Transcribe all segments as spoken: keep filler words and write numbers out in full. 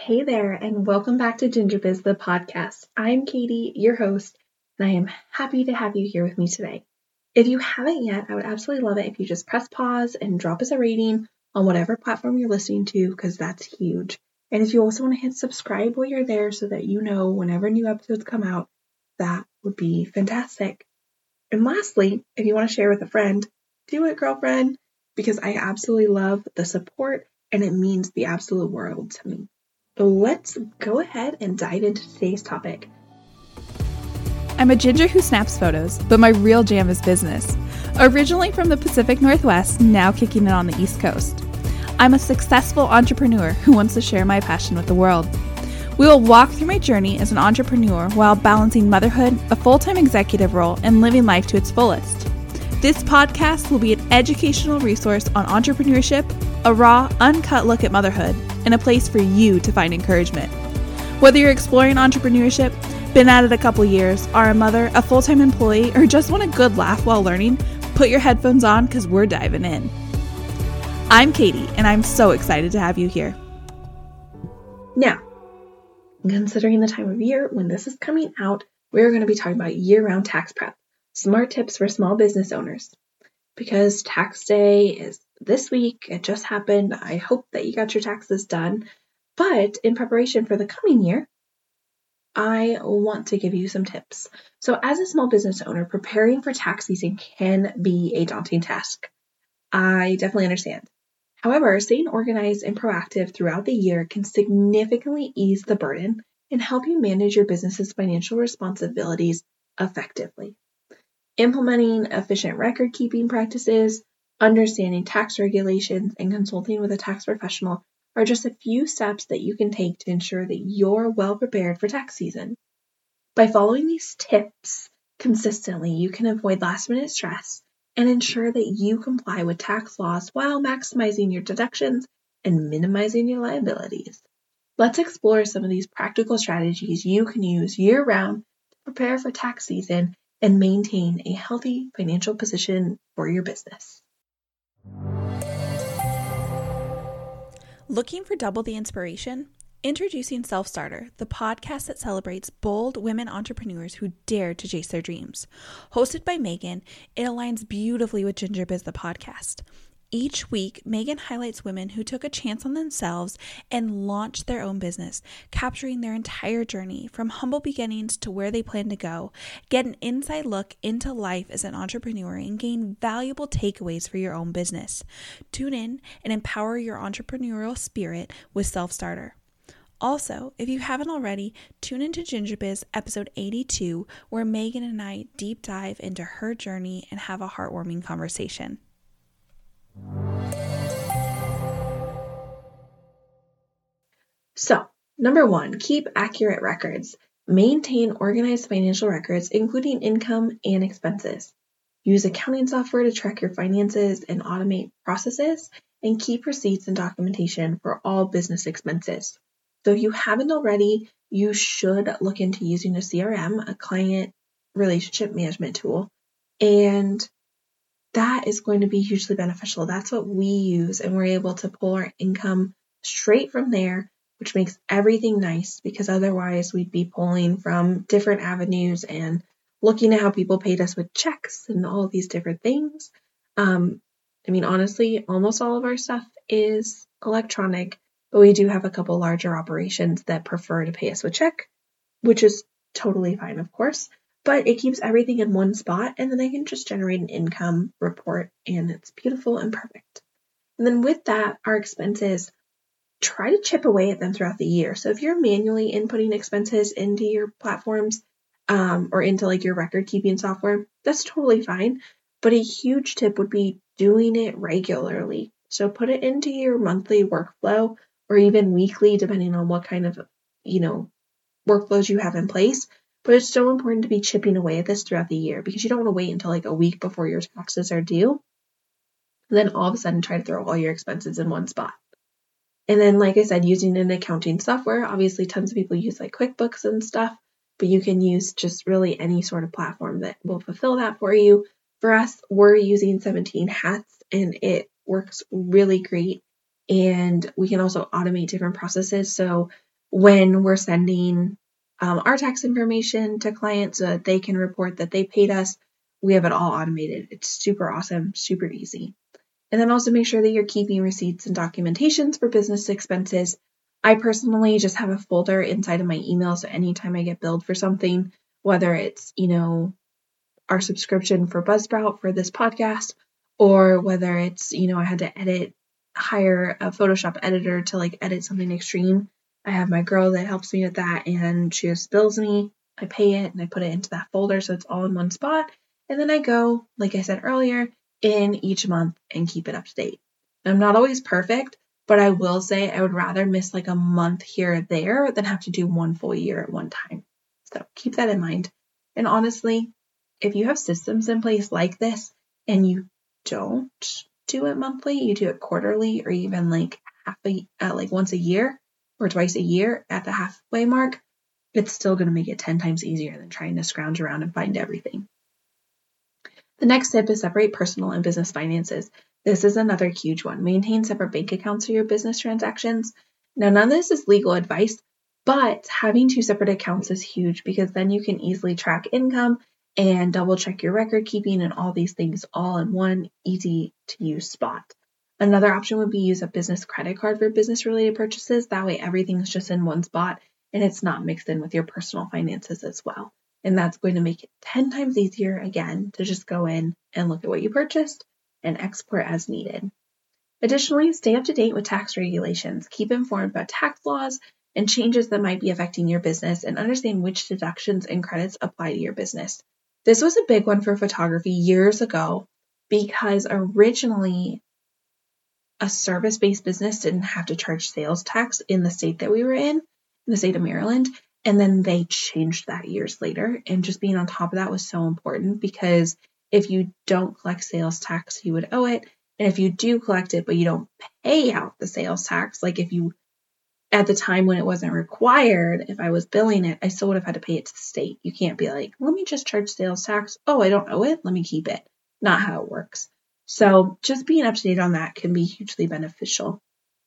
Hey there, and welcome back to GingerBiz, the podcast. I'm Katie, your host, and I am happy to have you here with me today. If you haven't yet, I would absolutely love it if you just press pause and drop us a rating on whatever platform you're listening to, because that's huge. And if you also want to hit subscribe while you're there so that you know whenever new episodes come out, that would be fantastic. And lastly, if you want to share with a friend, do it, girlfriend, because I absolutely love the support and it means the absolute world to me. Let's go ahead and dive into today's topic. I'm a ginger who snaps photos, but my real jam is business. Originally from the Pacific Northwest, now kicking it on the East Coast. I'm a successful entrepreneur who wants to share my passion with the world. We will walk through my journey as an entrepreneur while balancing motherhood, a full-time executive role, and living life to its fullest. This podcast will be an educational resource on entrepreneurship, a raw, uncut look at motherhood, and a place for you to find encouragement. Whether you're exploring entrepreneurship, been at it a couple years, are a mother, a full-time employee, or just want a good laugh while learning, put your headphones on because we're diving in. I'm Katie, and I'm so excited to have you here. Now, considering the time of year when this is coming out, we're going to be talking about year-round tax prep, smart tips for small business owners. Because tax day is this week, it just happened. I hope that you got your taxes done. But in preparation for the coming year, I want to give you some tips. So as a small business owner, preparing for tax season can be a daunting task. I definitely understand. However, staying organized and proactive throughout the year can significantly ease the burden and help you manage your business's financial responsibilities effectively. Implementing efficient record-keeping practices, understanding tax regulations, and consulting with a tax professional are just a few steps that you can take to ensure that you're well prepared for tax season. By following these tips consistently, you can avoid last-minute stress and ensure that you comply with tax laws while maximizing your deductions and minimizing your liabilities. Let's explore some of these practical strategies you can use year-round to prepare for tax season and maintain a healthy financial position for your business. Looking for double the inspiration? Introducing Self-Starter, the podcast that celebrates bold women entrepreneurs who dare to chase their dreams. Hosted by Megan, it aligns beautifully with GingerBiz, the podcast. Each week, Megan highlights women who took a chance on themselves and launched their own business, capturing their entire journey from humble beginnings to where they plan to go. Get an inside look into life as an entrepreneur and gain valuable takeaways for your own business. Tune in and empower your entrepreneurial spirit with Self-Starter. Also, if you haven't already, tune into GingerBiz episode eighty-two, where Megan and I deep dive into her journey and have a heartwarming conversation. So, number one, keep accurate records. Maintain organized financial records, including income and expenses. Use accounting software to track your finances and automate processes, and keep receipts and documentation for all business expenses. So if you haven't already, you should look into using a C R M, a client relationship management tool, and that is going to be hugely beneficial. That's what we use, and we're able to pull our income straight from there, which makes everything nice, because otherwise we'd be pulling from different avenues and looking at how people paid us with checks and all of these different things. Um, I mean, honestly, almost all of our stuff is electronic, but we do have a couple larger operations that prefer to pay us with check, which is totally fine, of course. But it keeps everything in one spot, and then I can just generate an income report, and it's beautiful and perfect. And then with that, our expenses, try to chip away at them throughout the year. So if you're manually inputting expenses into your platforms um, or into like your record keeping software, that's totally fine. But a huge tip would be doing it regularly. So put it into your monthly workflow or even weekly, depending on what kind of, you know, workflows you have in place. But it's so important to be chipping away at this throughout the year, because you don't want to wait until like a week before your taxes are due, and then all of a sudden try to throw all your expenses in one spot. And then, like I said, using an accounting software, obviously tons of people use like QuickBooks and stuff, but you can use just really any sort of platform that will fulfill that for you. For us, we're using seventeen Hats, and it works really great. And we can also automate different processes. So when we're sending um, our tax information to clients so that they can report that they paid us. We have it all automated. It's super awesome, super easy. And then also make sure that you're keeping receipts and documentations for business expenses. I personally just have a folder inside of my email, so anytime I get billed for something, whether it's, you know, our subscription for Buzzsprout for this podcast, or whether it's, you know, I had to edit, hire a Photoshop editor to like edit something extreme. I have my girl that helps me with that, and she just bills me. I pay it and I put it into that folder so it's all in one spot. And then I go, like I said earlier, in each month and keep it up to date. I'm not always perfect, but I will say I would rather miss like a month here or there than have to do one full year at one time. So keep that in mind. And honestly, if you have systems in place like this and you don't do it monthly, you do it quarterly or even like half a, uh, like once a year or twice a year at the halfway mark, it's still going to make it ten times easier than trying to scrounge around and find everything. The next tip is separate personal and business finances. This is another huge one. Maintain separate bank accounts for your business transactions. Now, none of this is legal advice, but having two separate accounts is huge because then you can easily track income and double check your record keeping and all these things all in one easy to use spot. Another option would be use a business credit card for business related purchases. That way everything's just in one spot and it's not mixed in with your personal finances as well. And that's going to make it ten times easier, again, to just go in and look at what you purchased and export as needed. Additionally, stay up to date with tax regulations. Keep informed about tax laws and changes that might be affecting your business and understand which deductions and credits apply to your business. This was a big one for photography years ago because originally a service-based business didn't have to charge sales tax in the state that we were in, in the state of Maryland. And then they changed that years later. And just being on top of that was so important because if you don't collect sales tax, you would owe it. And if you do collect it, but you don't pay out the sales tax, like if you, at the time when it wasn't required, if I was billing it, I still would have had to pay it to the state. You can't be like, let me just charge sales tax. Oh, I don't owe it. Let me keep it. Not how it works. So just being up to date on that can be hugely beneficial.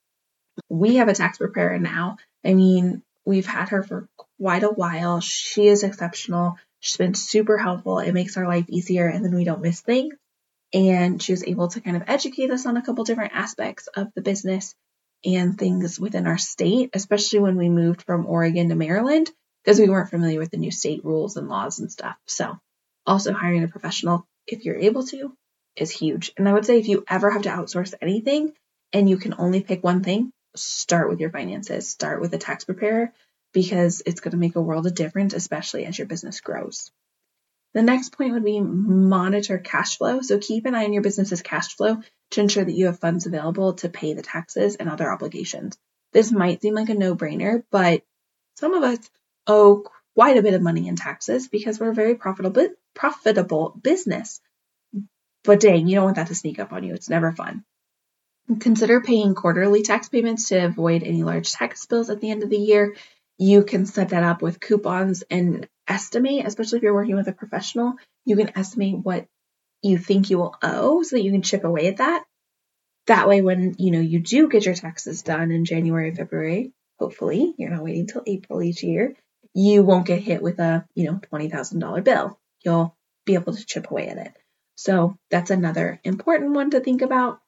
We have a tax preparer now. I mean, we've had her for quite a while. She is exceptional. She's been super helpful. It makes our life easier and then we don't miss things. And she was able to kind of educate us on a couple different aspects of the business and things within our state, especially when we moved from Oregon to Maryland, because we weren't familiar with the new state rules and laws and stuff. So also hiring a professional, if you're able to, is huge. And I would say if you ever have to outsource anything and you can only pick one thing, start with your finances, start with a tax preparer, because it's going to make a world of difference, especially as your business grows. The next point would be monitor cash flow. So keep an eye on your business's cash flow to ensure that you have funds available to pay the taxes and other obligations. This might seem like a no-brainer, but some of us owe quite a bit of money in taxes because we're a very profitable, profitable business. But dang, you don't want that to sneak up on you. It's never fun. Consider paying quarterly tax payments to avoid any large tax bills at the end of the year. You can set that up with coupons and estimate, especially if you're working with a professional, you can estimate what you think you will owe so that you can chip away at that. That way, when you know you do get your taxes done in January, February, hopefully, you're not waiting till April each year, you won't get hit with a, you know, twenty thousand dollars bill. You'll be able to chip away at it. So that's another important one to think about.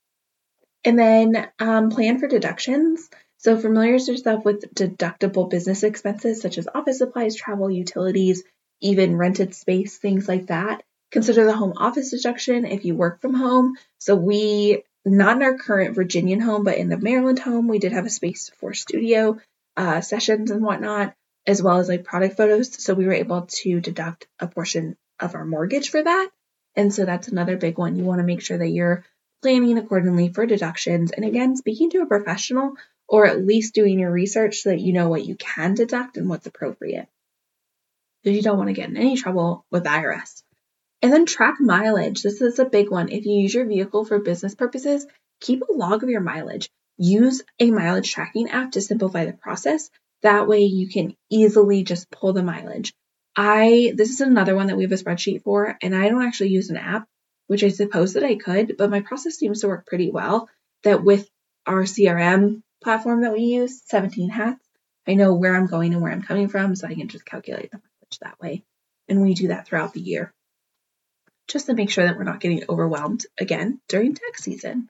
And then um, plan for deductions. So familiarize yourself with deductible business expenses such as office supplies, travel, utilities, even rented space, things like that. Consider the home office deduction if you work from home. So we, not in our current Virginian home, but in the Maryland home, we did have a space for studio uh, sessions and whatnot, as well as like product photos. So we were able to deduct a portion of our mortgage for that. And so that's another big one. You want to make sure that you're planning accordingly for deductions. And again, speaking to a professional or at least doing your research so that you know what you can deduct and what's appropriate. Because you don't want to get in any trouble with the I R S. And then track mileage. This is a big one. If you use your vehicle for business purposes, keep a log of your mileage. Use a mileage tracking app to simplify the process. That way you can easily just pull the mileage. I, this is another one that we have a spreadsheet for, and I don't actually use an app, which I suppose that I could, but my process seems to work pretty well, that with our C R M platform that we use, seventeen Hats, I know where I'm going and where I'm coming from, so I can just calculate the mileage that way. And we do that throughout the year, just to make sure that we're not getting overwhelmed again during tax season.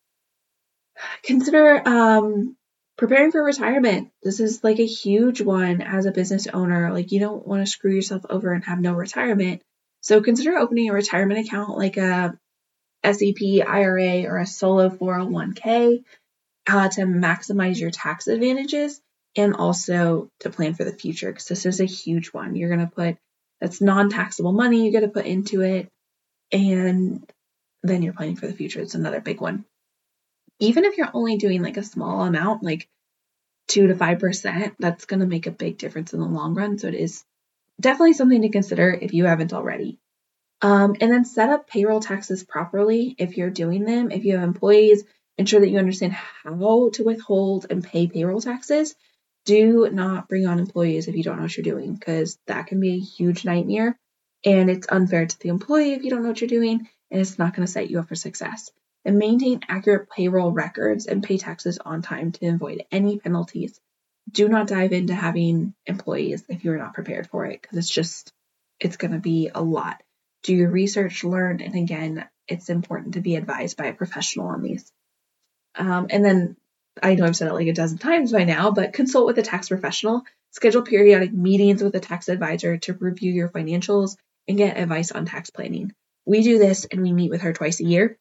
Consider um, preparing for retirement. This is like a huge one as a business owner. Like, you don't want to screw yourself over and have no retirement. So consider opening a retirement account like a S E P, I R A, or a solo four oh one k uh, to maximize your tax advantages and also to plan for the future, because this is a huge one. You're going to put, that's non-taxable money you got to put into it, and then you're planning for the future. It's another big one. Even if you're only doing like a small amount, like two to five percent, that's going to make a big difference in the long run. So it is definitely something to consider if you haven't already. Um, and then set up payroll taxes properly if you're doing them. If you have employees, ensure that you understand how to withhold and pay payroll taxes. Do not bring on employees if you don't know what you're doing, because that can be a huge nightmare, and it's unfair to the employee if you don't know what you're doing, and it's not going to set you up for success. And maintain accurate payroll records and pay taxes on time to avoid any penalties. Do not dive into having employees if you're not prepared for it, because it's just, it's going to be a lot. Do your research, learn, and again, it's important to be advised by a professional on these. Um, and then, I know I've said it like a dozen times by now, but consult with a tax professional. Schedule periodic meetings with a tax advisor to review your financials and get advice on tax planning. We do this and we meet with her twice a year.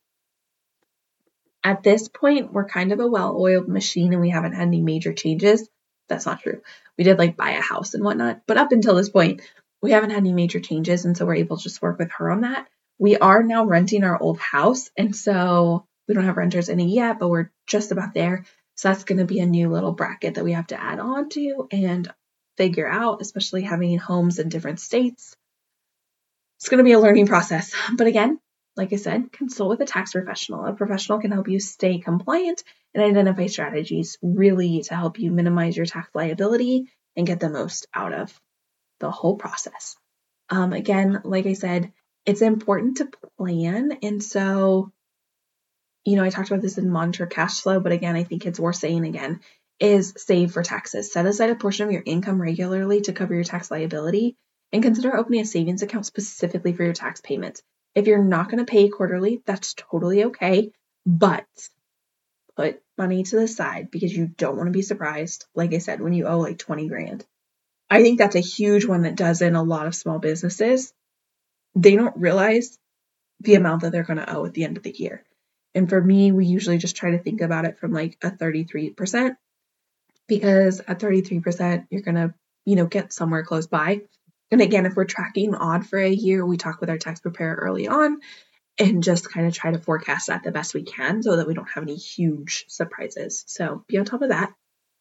At this point, we're kind of a well-oiled machine and we haven't had any major changes. That's not true. We did like buy a house and whatnot, but up until this point, we haven't had any major changes, and so we're able to just work with her on that. We are now renting our old house, and so we don't have renters in it yet, but we're just about there. So that's going to be a new little bracket that we have to add on to and figure out, especially having homes in different states. It's going to be a learning process. But again, like I said, consult with a tax professional. A professional can help you stay compliant and identify strategies really to help you minimize your tax liability and get the most out of the whole process. Um, again, like I said, it's important to plan. And so, you know, I talked about this in Monitor Cash Flow, but again, I think it's worth saying again, is save for taxes. Set aside a portion of your income regularly to cover your tax liability, and consider opening a savings account specifically for your tax payments. If you're not going to pay quarterly, that's totally okay, but put money to the side because you don't want to be surprised, like I said, when you owe like twenty grand. I think that's a huge one that does in a lot of small businesses. They don't realize the amount that they're going to owe at the end of the year. And for me, we usually just try to think about it from like a thirty-three percent, because at thirty-three percent, you're going to, you know, get somewhere close by. And again, if we're tracking odd for a year, we talk with our tax preparer early on and just kind of try to forecast that the best we can so that we don't have any huge surprises. So be on top of that.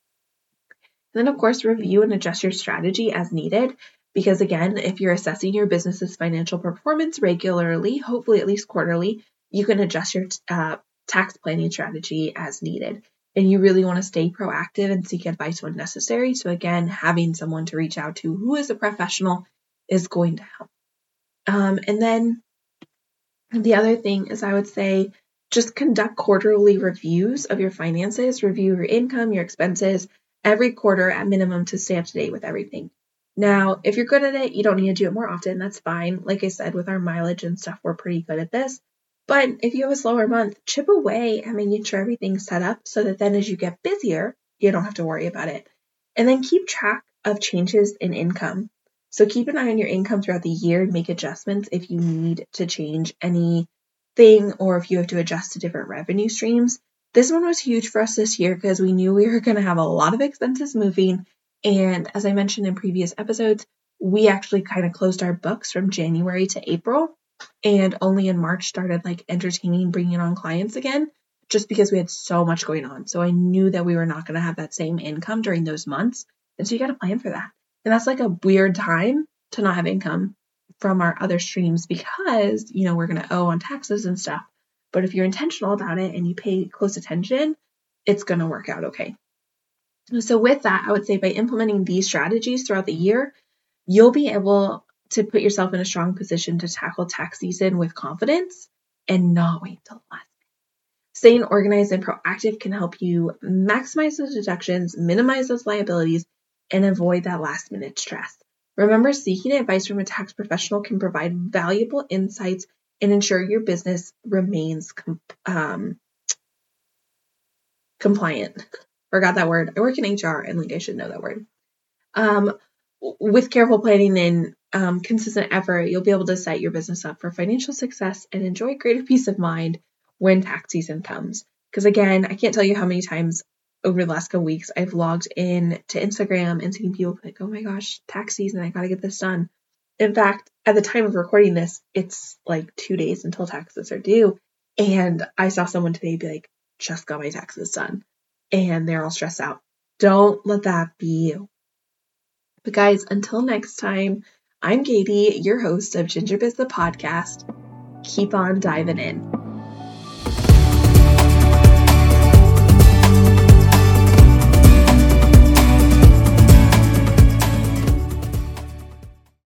Then, of course, review and adjust your strategy as needed, because again, if you're assessing your business's financial performance regularly, hopefully at least quarterly, you can adjust your uh, tax planning strategy as needed. And you really want to stay proactive and seek advice when necessary. So again, having someone to reach out to who is a professional is going to help. Um, and then the other thing is, I would say, just conduct quarterly reviews of your finances, review your income, your expenses, every quarter at minimum to stay up to date with everything. Now, if you're good at it, you don't need to do it more often. That's fine. Like I said, with our mileage and stuff, we're pretty good at this. But if you have a slower month, chip away at making sure everything's set up so that then as you get busier, you don't have to worry about it. And then keep track of changes in income. So keep an eye on your income throughout the year and make adjustments if you need to change anything or if you have to adjust to different revenue streams. This one was huge for us this year because we knew we were going to have a lot of expenses moving. And as I mentioned in previous episodes, we actually kind of closed our books from January to April, and only in March started like entertaining, bringing on clients again, just because we had so much going on. So I knew that we were not going to have that same income during those months. And so you got to plan for that. And that's like a weird time to not have income from our other streams because, you know, we're going to owe on taxes and stuff. But if you're intentional about it and you pay close attention, it's going to work out okay. So with that, I would say by implementing these strategies throughout the year, you'll be able to put yourself in a strong position to tackle tax season with confidence and not wait till the last minute. Staying organized and proactive can help you maximize those deductions, minimize those liabilities, and avoid that last minute stress. Remember, seeking advice from a tax professional can provide valuable insights and ensure your business remains com- um, compliant. Forgot that word. I work in H R and like I should know that word. Um, with careful planning and um, consistent effort, you'll be able to set your business up for financial success and enjoy greater peace of mind when tax season comes. Because again, I can't tell you how many times over the last couple weeks I've logged in to Instagram and seen people like, oh my gosh, tax season, I gotta get this done. In fact, at the time of recording this, it's like two days until taxes are due. And I saw someone today be like, just got my taxes done. And they're all stressed out. Don't let that be you. But guys, until next time, I'm Katie, your host of Ginger Biz the Podcast. Keep on diving in.